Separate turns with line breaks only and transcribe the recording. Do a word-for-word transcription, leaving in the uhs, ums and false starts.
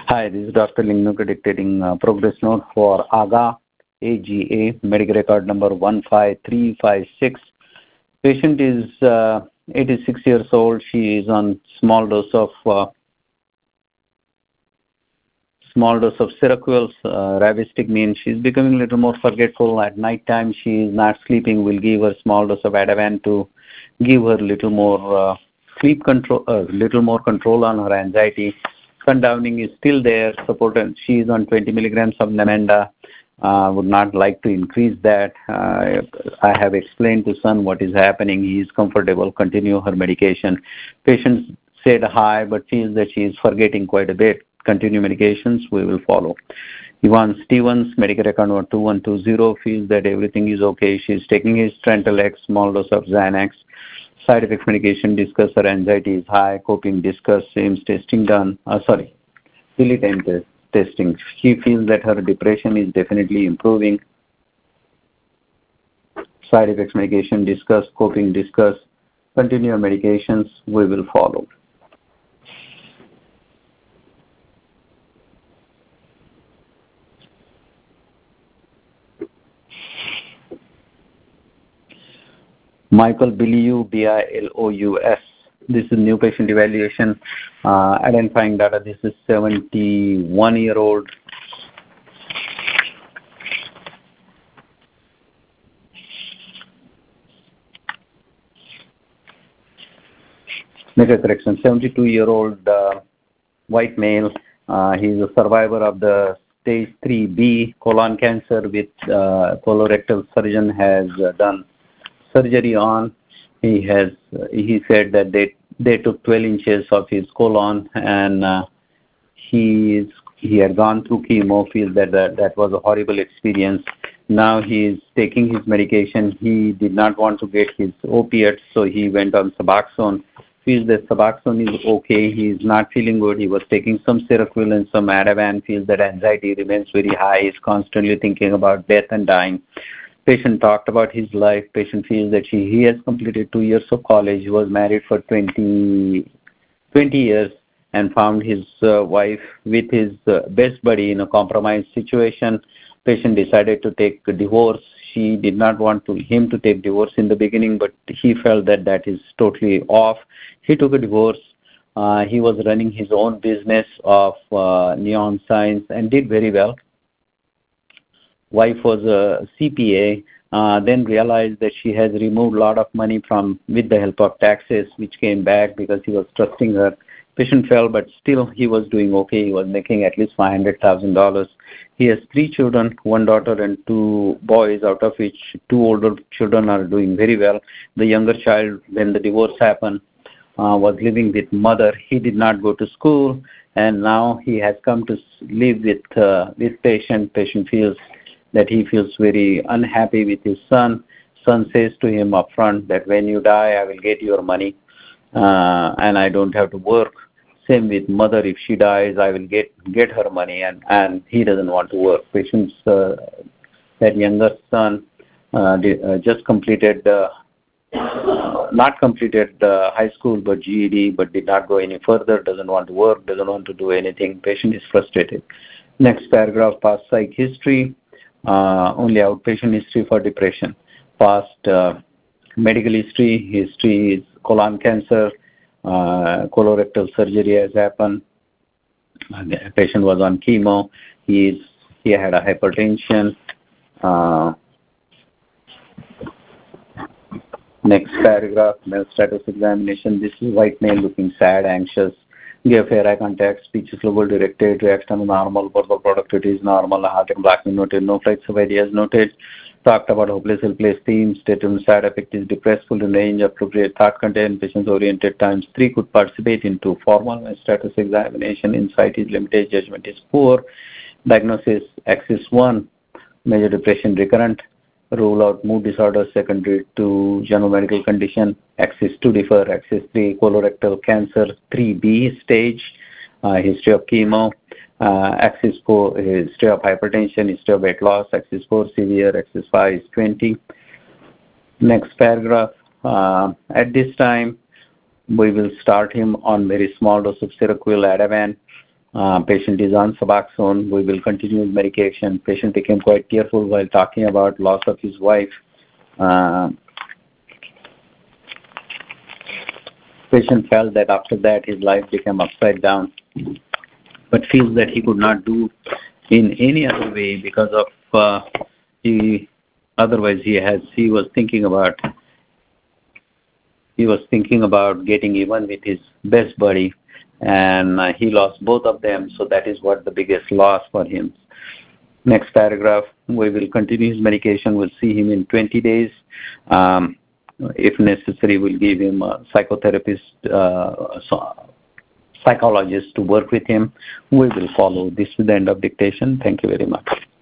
Hi, this is Doctor Lingnuka dictating uh, progress note for AGA, A G A, medical record number one five three five six. Patient is uh, eighty-six years old. She is on small dose of uh, small dose of Seroquel, uh, rivastigmine. She's becoming a little more forgetful at night time. She is not sleeping. We'll give her small dose of Ativan to give her little more uh, sleep control, a uh, little more control on her anxiety. Sundowning is still there. Supported. She is on twenty milligrams of Namenda. Uh, would not like to increase that. Uh, I have explained to son what is happening. He is comfortable. Continue her medication. Patient said hi, but feels that she is forgetting quite a bit. Continue medications. We will follow. Ivan Stevens, medical record number two one two zero, feels that everything is okay. She is taking his Trentalex, small dose of Xanax. Side effects medication, discuss her anxiety is high, coping discuss, Ames testing done, uh, sorry, delete Ames test, testing. She feels that her depression is definitely improving. Side effects medication, discuss, coping discuss, continue medications, we will follow. Michael Bilou, B I L O U S. This is new patient evaluation. Uh, identifying data. This is seventy-one year old. Make a correction. seventy-two year old uh, white male. Uh, he is a survivor of the stage three B colon cancer with uh, colorectal surgeon has uh, done surgery on. He has he said that they they took twelve inches of his colon, and uh, he is he had gone through chemo. Feels that, that that was a horrible experience. Now he is taking his medication. He did not want to get his opiates, so he went on Suboxone. Feels that Suboxone is okay. He is not feeling good. He was taking some Seroquel and some Ativan. Feels that anxiety remains very high. He is constantly thinking about death and dying. Patient talked about his life. Patient feels that he, he has completed two years of college. He was married for twenty, twenty years and found his uh, wife with his uh, best buddy in a compromised situation. Patient decided to take a divorce. She did not want to, him to take divorce in the beginning, but he felt that that is totally off. He took a divorce. Uh, he was running his own business of uh, neon signs and did very well. Wife was a C P A, uh, then realized that she has removed a lot of money from with the help of taxes, which came back because he was trusting her. Patient fell, but still he was doing okay. He was making at least five hundred thousand dollars. He has three children, one daughter and two boys, out of which two older children are doing very well. The younger child, when the divorce happened, uh, was living with mother. He did not go to school, and now he has come to live with uh, this patient. Patient feels that he feels very unhappy with his son. Son says to him upfront that when you die, I will get your money uh, and I don't have to work. Same with mother, if she dies, I will get, get her money, and, and he doesn't want to work. Patient's, uh, that younger son uh, did, uh, just completed, uh, uh, not completed uh, high school but G E D, but did not go any further, doesn't want to work, doesn't want to do anything. Patient is frustrated. Next paragraph, past psych history. Uh, only outpatient history for depression. Past uh, medical history, history is colon cancer, uh, colorectal surgery has happened. Uh, the patient was on chemo. He is he had a hypertension. Uh, next paragraph, male status examination. This is white male looking sad, anxious. Gave fair eye contact, speech is global directed, reaction normal, verbal productivity is normal, heart and blocking noted, no flights of ideas noted, talked about hopeless, helpless themes, stated side effect is depressed, full range, appropriate thought content, patients oriented times three could participate into formal status examination, insight is limited, judgment is poor, diagnosis axis one, major depression recurrent, rule out mood disorder secondary to general medical condition, axis two differ, axis three colorectal cancer three B stage, uh, history of chemo, uh, axis four history of hypertension, history of weight loss, axis four severe, axis five is twenty. Next paragraph, uh, at this time we will start him on very small dose of Seroquel Ativan. Uh, patient is on Suboxone. We will continue his medication. Patient became quite tearful while talking about loss of his wife. Uh, patient felt that after that his life became upside down, but feels that he could not do in any other way because of uh, he otherwise he has he was thinking about he was thinking about getting even with his best buddy, and uh, he lost both of them. So that is what the biggest loss for him. Next paragraph, we will continue his medication. We'll see him in twenty days. Um, if necessary, we'll give him a psychotherapist, uh, so psychologist to work with him. We will follow. This is the end of dictation. Thank you very much.